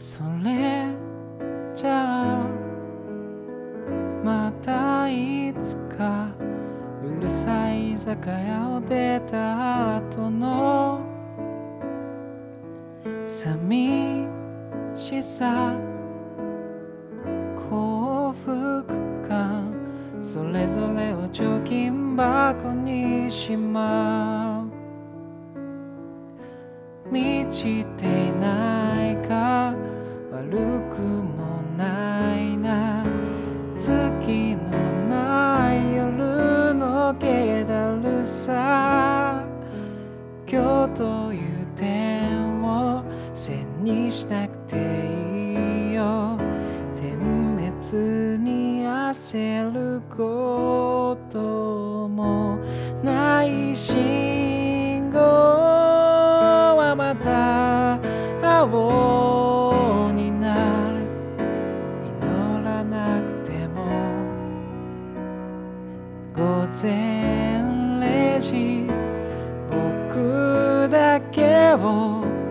それじゃあまたいつかうるさい居酒屋を出た後の寂しさ幸福感それぞれを貯金箱にしまう満ちていないか悪くもないな月のない夜の気だるさ今日という点を線にしなくていいよ点滅に焦ることもない信号はまた青になる祈らなくても午前0時僕だけを